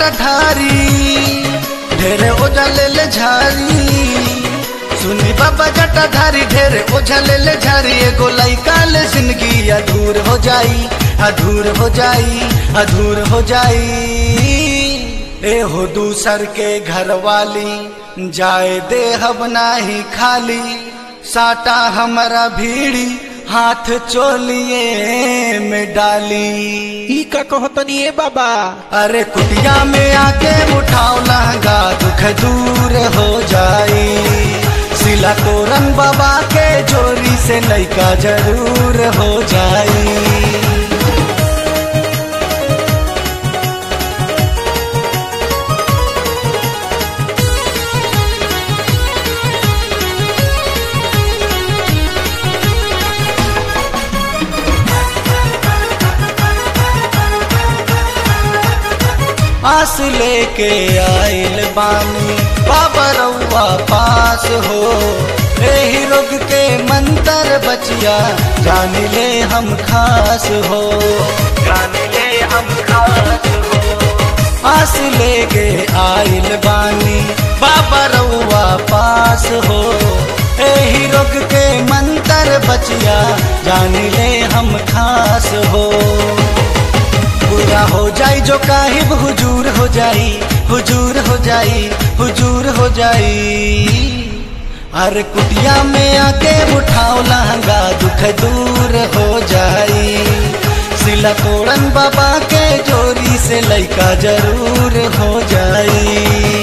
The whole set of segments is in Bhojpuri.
जटाधारी ढेरे ओझा ले ले झारी। सुनी बाबा जटाधारी ढेरे ओझा ले ले झारी। एगो लइका ले जिंदगी अधूर हो जाई, अधूर हो जाई, अधूर हो जाई। ए हो दूसर के घर वाली जाए देहब नाही खाली। साटा हमारा भीड़ी हाथ चोलिए में डाली। ई का कहतनी ए बाबा? अरे कुटिया में आके उठाओ लहंगा दुख दूर हो जाई। सिला तोरन बाबा के जोरी से लइका जरूर हो जाई। आस लेके आइल बानी बाबा रउआ पास हो। एही रोग के मंतर बचिया जान ले हम खास हो, जान ले हम खास हो। आस लेके आइल बानी बाबा रउआ पास हो। एही रोग के मंतर बचिया जान ले हम खास हो। पूरा हो जाई जो काहिब हुजूर हो जाई, हुजूर हो जाई, हुजूर हो जाई। अरे कुटिया में आके उठाओ लहंगा दुख दूर हो जाई। सिला तोड़न बाबा के जोरी से लइका जरूर हो जाई।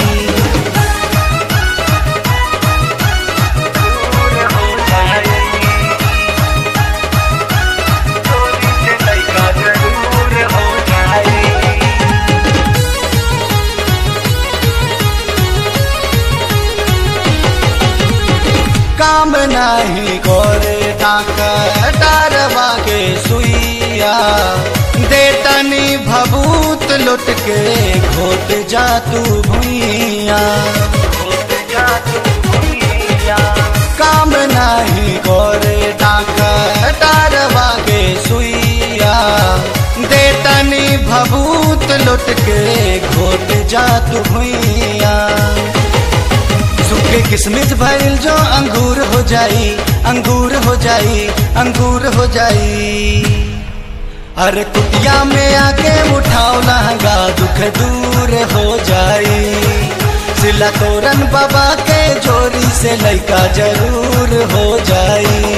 काम नाही गोरे डाकटारवा के सुइया। देतनी भभूत लुट के घोट जा तू भुइया, घोट जा तू भुइया। काम नाही गोरे डाकटारवा के सुइया। देतनी भभूत लुट के घोट जा तू भुइया। सूखे किस्मिस भइल जो अंगूर हो जाई, अंगूर हो जाई, अंगूर हो जाई। अरे कुटिया में आके उठाओ लहंगा दुख दूर हो जाई। सिला तोरन बाबा के जोरी से लइका जरूर हो जाई।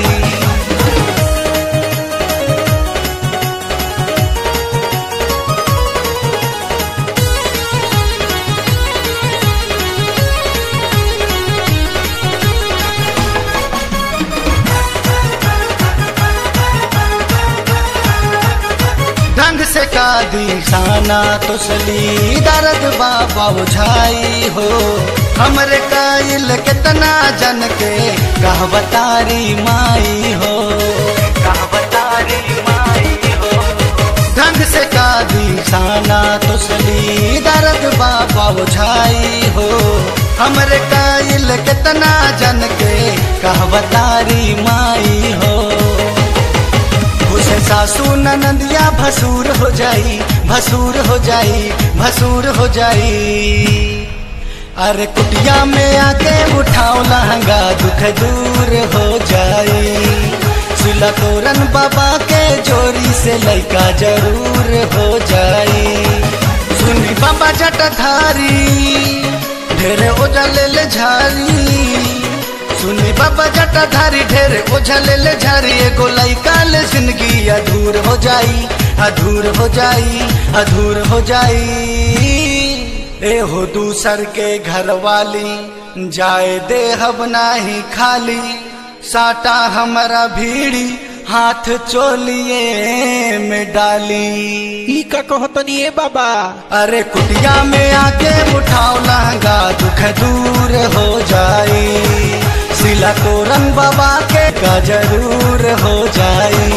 ढंग से का दिशाना तुसली दर्द बाबा बुझाई हो। हमरे कायल कितना जन के कहवतारी माई हो, कहवतारी माई हो। ढंग से का दिशाना तुसली दर्द बाबा बुझाई हो। हमरे कायल कितना जन के कहवतारी माई हो। सासू ननदिया भसूर हो जाई, भसूर हो जाई, भसूर हो जाई। अरे कुटिया में आके उठाओ लहंगा दुख दूर हो जाई। सिला तोरन बाबा के जोरी से लइका जरूर हो जाई। सुनी बाबा जटाधारी ढेरे ओझा ले ले झारी। सुनी बाबा जटाधारी ढेरे ओझा ले ले झारी। एगो लइका ले जिंदगी अधूर हो जाई, अधूर हो जाई, अधूर हो जाई। ए हो दूसर के घर वाली जाए देहब नाही खाली। साटा हमारा भीड़ी हाथ चोलिए में डाली। ई का कहतनी ए बाबा? अरे कुटिया में आके उठाओ लहंगा दुख दूर हो जाई। सिला तोरन बाबा के का जरूर हो जाई।